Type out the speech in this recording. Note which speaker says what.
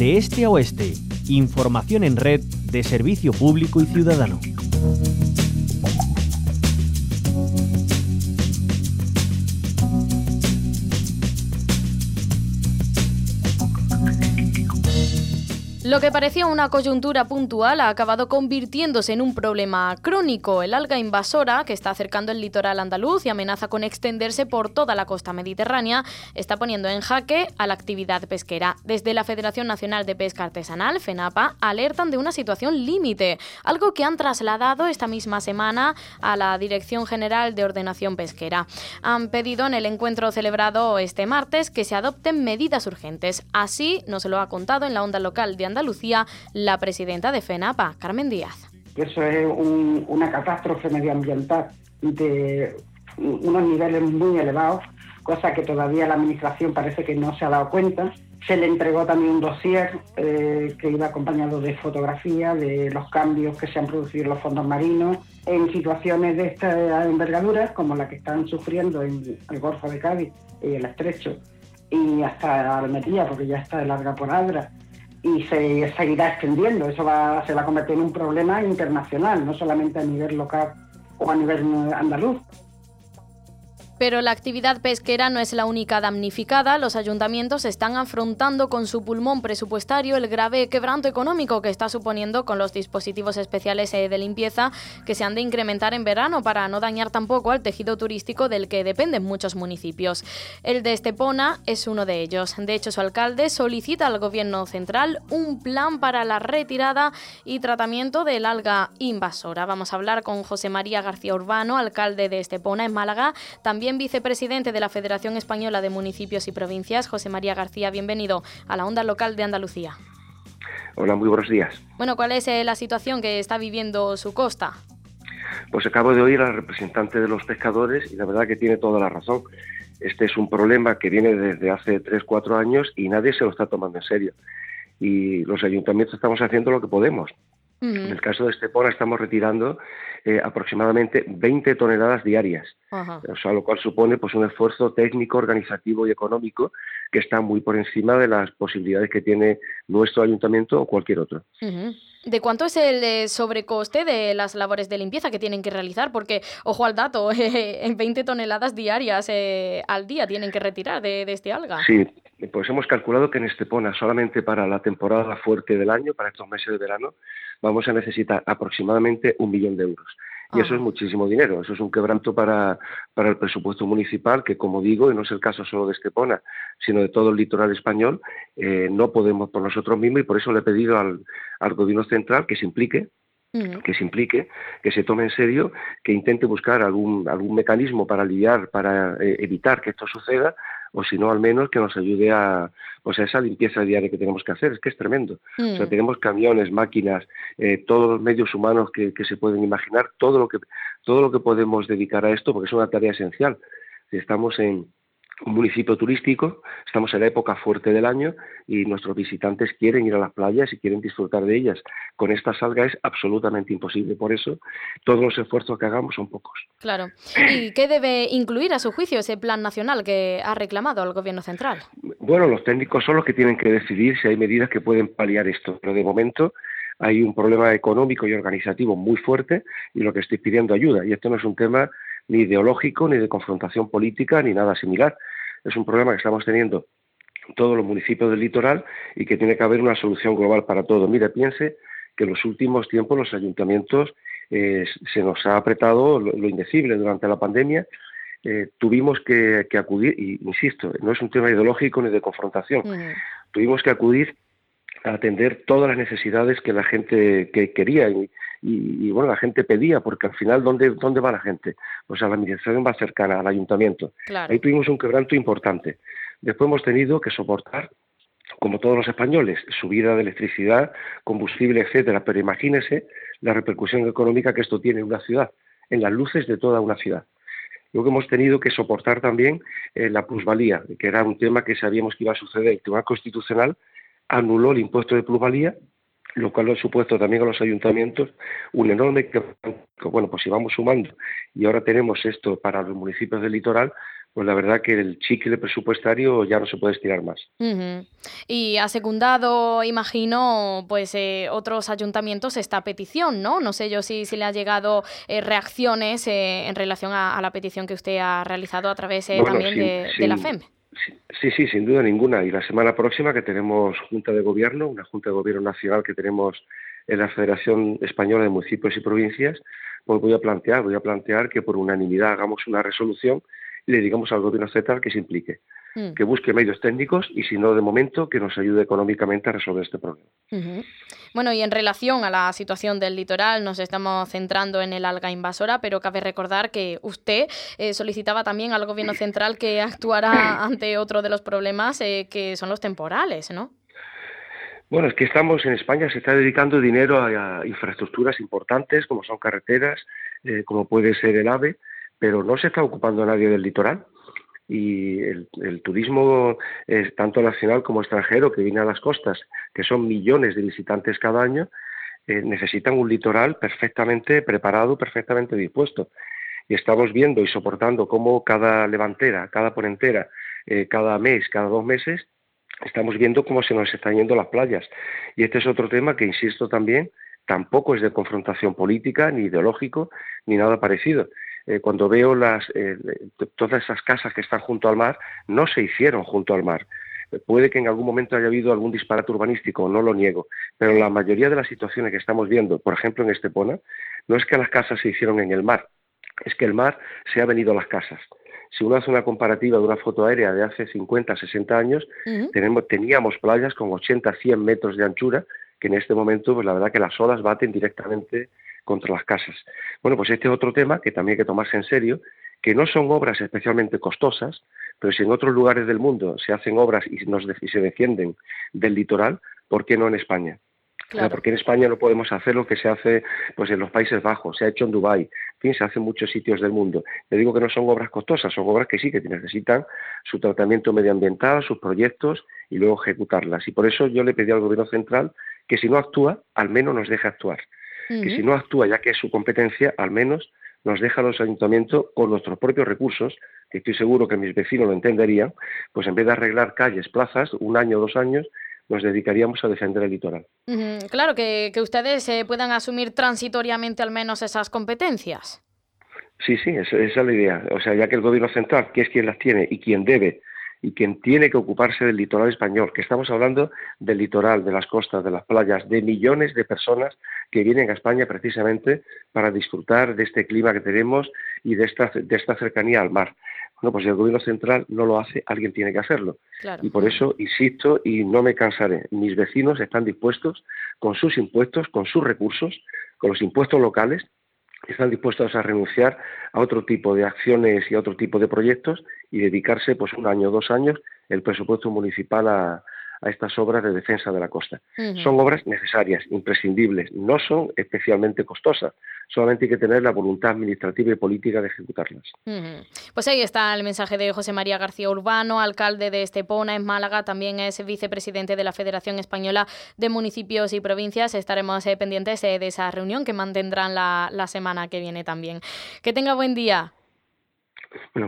Speaker 1: De este a oeste, información en red de servicio público y ciudadano.
Speaker 2: Lo que parecía una coyuntura puntual ha acabado convirtiéndose en un problema crónico. El alga invasora, que está acercando el litoral andaluz y amenaza con extenderse por toda la costa mediterránea, está poniendo en jaque a la actividad pesquera. Desde la Federación Nacional de Pesca Artesanal, FENAPA, alertan de una situación límite, algo que han trasladado esta misma semana a la Dirección General de Ordenación Pesquera. Han pedido en el encuentro celebrado este martes que se adopten medidas urgentes. Así nos lo ha contado en la onda local de Andalucía la presidenta de FENAPA, Carmen Díaz.
Speaker 3: Eso es una catástrofe medioambiental de unos niveles muy elevados, cosa que todavía la administración parece que no se ha dado cuenta. Se le entregó también un dossier que iba acompañado de fotografías de los cambios que se han producido en los fondos marinos en situaciones de esta envergadura, como la que están sufriendo en el Golfo de Cádiz y el Estrecho, y hasta Almería, porque ya está el alga por Adra. Y se seguirá extendiendo. Eso se va a convertir en un problema internacional, no solamente a nivel local o a nivel andaluz.
Speaker 2: Pero la actividad pesquera no es la única damnificada. Los ayuntamientos están afrontando con su pulmón presupuestario el grave quebranto económico que está suponiendo con los dispositivos especiales de limpieza que se han de incrementar en verano para no dañar tampoco al tejido turístico del que dependen muchos municipios. El de Estepona es uno de ellos. De hecho, su alcalde solicita al Gobierno central un plan para la retirada y tratamiento del alga invasora. Vamos a hablar con José María García Urbano, alcalde de Estepona, en Málaga, también vicepresidente de la Federación Española de Municipios y Provincias. José María García, bienvenido a la onda local de Andalucía.
Speaker 4: Hola, muy buenos días.
Speaker 2: Bueno, ¿cuál es la situación que está viviendo su costa?
Speaker 4: Pues acabo de oír al representante de los pescadores y la verdad que tiene toda la razón. Este es un problema que viene desde hace 3-4 años y nadie se lo está tomando en serio. Y los ayuntamientos estamos haciendo lo que podemos. En el caso de Estepona estamos retirando aproximadamente 20 toneladas diarias, o sea, lo cual supone pues un esfuerzo técnico, organizativo y económico que está muy por encima de las posibilidades que tiene nuestro ayuntamiento o cualquier otro.
Speaker 2: ¿De cuánto es el sobrecoste de las labores de limpieza que tienen que realizar? Porque, ojo al dato, en 20 toneladas diarias al día tienen que retirar de este alga.
Speaker 4: Sí, pues hemos calculado que en Estepona solamente para la temporada fuerte del año, para estos meses de verano, vamos a necesitar aproximadamente 1 millón de euros. Y eso es muchísimo dinero, eso es un quebranto para el presupuesto municipal que, como digo, y no es el caso solo de Estepona, sino de todo el litoral español, no podemos por nosotros mismos y por eso le he pedido al Gobierno central que se implique, que se tome en serio, que intente buscar algún mecanismo para aliviar, para evitar que esto suceda, o si no, al menos que nos ayude a esa limpieza diaria que tenemos que hacer. Es que es tremendo. O sea, tenemos camiones, máquinas, todos los medios humanos que se pueden imaginar, todo lo que podemos dedicar a esto, porque es una tarea esencial. Si estamos en un municipio turístico, estamos en la época fuerte del año y nuestros visitantes quieren ir a las playas y quieren disfrutar de ellas. Con esta alga es absolutamente imposible, por eso todos los esfuerzos que hagamos son pocos.
Speaker 2: Claro. ¿Y qué debe incluir a su juicio ese plan nacional que ha reclamado el Gobierno central?
Speaker 4: Bueno, los técnicos son los que tienen que decidir si hay medidas que pueden paliar esto, pero de momento hay un problema económico y organizativo muy fuerte y lo que estoy pidiendo ayuda. Y esto no es un tema ni ideológico, ni de confrontación política, ni nada similar. Es un problema que estamos teniendo todos los municipios del litoral y que tiene que haber una solución global para todo. Mire, piense que en los últimos tiempos los ayuntamientos se nos ha apretado lo indecible durante la pandemia. Tuvimos que acudir, y insisto, no es un tema ideológico ni de confrontación, tuvimos que acudir a atender todas las necesidades que la gente que quería y bueno, la gente pedía, porque al final, ¿dónde va la gente? Pues a la administración más cercana, al ayuntamiento. Claro. Ahí tuvimos un quebranto importante. Después hemos tenido que soportar, como todos los españoles, subida de electricidad, combustible, etcétera, pero imagínese la repercusión económica que esto tiene en una ciudad, en las luces de toda una ciudad. Luego hemos tenido que soportar también la plusvalía, que era un tema que sabíamos que iba a suceder. El Tribunal Constitucional anuló el impuesto de plusvalía, lo cual ha supuesto también a los ayuntamientos un enorme que, bueno, pues si vamos sumando y ahora tenemos esto para los municipios del litoral, pues la verdad que el chicle presupuestario ya no se puede estirar más.
Speaker 2: Ujú. Y ha secundado, imagino, pues otros ayuntamientos esta petición, ¿no? No sé yo si le ha llegado reacciones en relación a la petición que usted ha realizado a través
Speaker 4: Bueno,
Speaker 2: también de la FEM.
Speaker 4: sí, sin duda ninguna. Y la semana próxima que tenemos Junta de Gobierno, una Junta de Gobierno nacional que tenemos en la Federación Española de Municipios y Provincias, pues voy a plantear que por unanimidad hagamos una resolución y le digamos al Gobierno central que se implique,
Speaker 2: Mm.
Speaker 4: que busque medios técnicos y, si no, de momento, que nos ayude económicamente a resolver este problema.
Speaker 2: Ujú. Bueno, y en relación a la situación del litoral, nos estamos centrando en el alga invasora, pero cabe recordar que usted solicitaba también al Gobierno central que actuara ante otro de los problemas que son los temporales, ¿no?
Speaker 4: Bueno, es que estamos en España, se está dedicando dinero a infraestructuras importantes, como son carreteras, como puede ser el AVE, pero no se está ocupando nadie del litoral. Y el turismo, tanto nacional como extranjero, que viene a las costas, que son millones de visitantes cada año, necesitan un litoral perfectamente preparado, perfectamente dispuesto. Y estamos viendo y soportando cómo cada levantera, cada ponentera, cada mes, cada 2 meses, estamos viendo cómo se nos están yendo las playas. Y este es otro tema que, insisto también, tampoco es de confrontación política, ni ideológico, ni nada parecido. Cuando veo todas esas casas que están junto al mar, no se hicieron junto al mar. Puede que en algún momento haya habido algún disparate urbanístico, no lo niego, pero la mayoría de las situaciones que estamos viendo, por ejemplo en Estepona, no es que las casas se hicieron en el mar, es que el mar se ha venido a las casas. Si uno hace una comparativa de una foto aérea de hace 50, 60 años,
Speaker 2: Ujú.
Speaker 4: teníamos playas con 80, 100 metros de anchura, que en este momento, pues la verdad que las olas baten directamente contra las casas. Bueno, pues este es otro tema que también hay que tomarse en serio, que no son obras especialmente costosas, pero si en otros lugares del mundo se hacen obras y se defienden del litoral, ¿por qué no en España? O sea,
Speaker 2: Claro.
Speaker 4: porque en España no podemos hacer lo que se hace pues en los Países Bajos, se ha hecho en Dubái, en fin, se hace en muchos sitios del mundo. Le digo que no son obras costosas, son obras que sí, que necesitan su tratamiento medioambiental, sus proyectos y luego ejecutarlas. Y por eso yo le pedí al Gobierno central que si no actúa, al menos nos deje actuar. Que si
Speaker 2: Ujú.
Speaker 4: no actúa, ya que es su competencia, al menos nos deja a los ayuntamientos con nuestros propios recursos, que estoy seguro que mis vecinos lo entenderían, pues en vez de arreglar calles, plazas, 1 año o 2 años, nos dedicaríamos a defender el litoral.
Speaker 2: Ujú. Claro, que ustedes puedan asumir transitoriamente al menos esas competencias.
Speaker 4: Sí, esa es la idea. O sea, ya que el Gobierno central, que es quien las tiene y quien debe y quien tiene que ocuparse del litoral español, que estamos hablando del litoral, de las costas, de las playas, de millones de personas que vienen a España precisamente para disfrutar de este clima que tenemos y de esta cercanía al mar. Bueno, pues si el Gobierno central no lo hace, alguien tiene que hacerlo.
Speaker 2: Claro.
Speaker 4: Y por eso insisto y no me cansaré. Mis vecinos están dispuestos, con sus impuestos, con sus recursos, con los impuestos locales, están dispuestos a renunciar a otro tipo de acciones y a otro tipo de proyectos y dedicarse pues 1 año o 2 años el presupuesto municipal a estas obras de defensa de la costa.
Speaker 2: Ujú.
Speaker 4: Son obras necesarias, imprescindibles, no son especialmente costosas, solamente hay que tener la voluntad administrativa y política de ejecutarlas.
Speaker 2: Ujú. Pues ahí está el mensaje de José María García Urbano, alcalde de Estepona, en Málaga, también es vicepresidente de la Federación Española de Municipios y Provincias. Estaremos pendientes de esa reunión que mantendrán la semana que viene también. Que tenga buen día.
Speaker 4: Bueno,